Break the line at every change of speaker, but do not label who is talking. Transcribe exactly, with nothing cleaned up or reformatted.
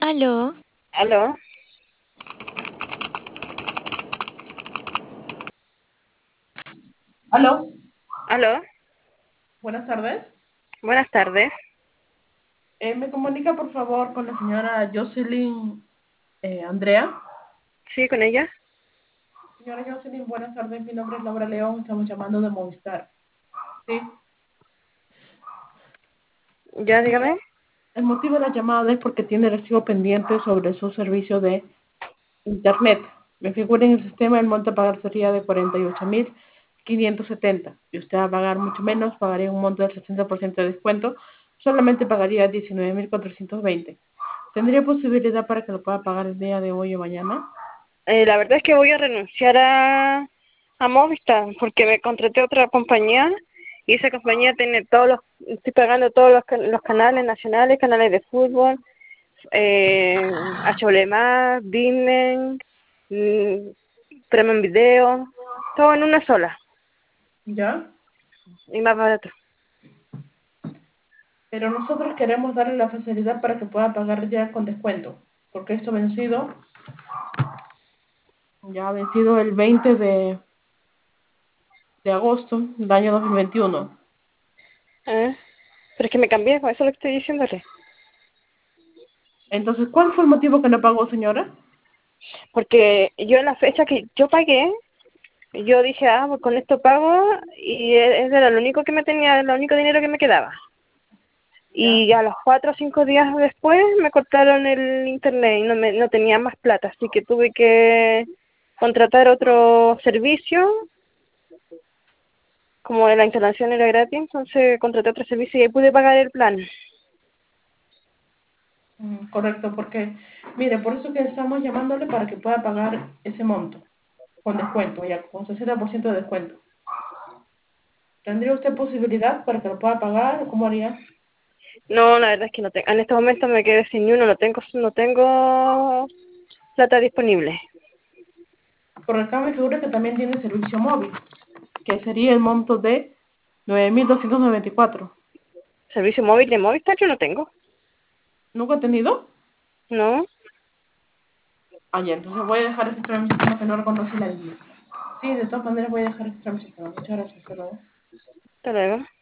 Aló,
¿Aló?
Aló,
¿Aló?
buenas tardes.
Buenas tardes.
Eh, ¿me comunica por favor con la señora Jocelyn eh, Andrea?
¿Sí, con ella?
Señora Jocelyn, buenas tardes. Mi nombre es Laura León. Estamos llamando de Movistar. Sí.
¿Ya,
Señora,
dígame?
el motivo de la llamada es porque tiene recibo pendiente sobre su servicio de Internet. Me figura en el sistema el monto a pagar sería de cuarenta y ocho mil quinientos setenta. Y usted va a pagar mucho menos, pagaría un monto del sesenta por ciento de descuento. Solamente pagaría diecinueve mil cuatrocientos veinte. ¿Tendría posibilidad para que lo pueda pagar el día de hoy o mañana?
Eh, la verdad es que voy a renunciar a, a Movistar porque me contraté a otra compañía y esa compañía tiene todos los, estoy pagando todos los, can- los canales nacionales, canales de fútbol, eh, H B Más, Disney, mm, Premium Video, todo en una sola
¿Ya?
y más barato.
Pero nosotros queremos darle la facilidad para que pueda pagar ya con descuento, porque esto vencido, ya ha vencido el veinte de, de agosto del año dos mil veintiuno.
¿Eh? Pero es que me cambié, por eso lo que estoy diciéndole.
Entonces, ¿cuál fue el motivo que no pagó, señora?
Porque yo en la fecha que yo pagué, yo dije, ah, pues con esto pago y e- ese era lo único que me tenía, el único dinero que me quedaba.
Ya.
Y a los cuatro o cinco días después me cortaron el internet y no, me, no tenía más plata, así que tuve que contratar otro servicio, como la instalación era gratis, entonces contraté otro servicio y ahí pude pagar el plan.
Mm, correcto, porque, mire, por eso que estamos llamándole para que pueda pagar ese monto, con descuento, ya, con sesenta por ciento de descuento. ¿Tendría usted posibilidad para que lo pueda pagar o cómo haría?
No, la verdad es que no tengo, en este momento me quedé sin ni uno, no tengo, no tengo plata disponible.
Por acá me figura que también tiene servicio móvil, que sería el monto de nueve mil doscientos noventa y cuatro.
Servicio móvil de Movistar yo no tengo,
¿Nunca ha tenido?
¿no?
Ah, ya, entonces voy a dejar registrar en mi sistema que no reconoce la línea. Sí, de todas maneras voy a dejar registrar en mi sistema. Muchas gracias, hasta luego.
Hasta luego.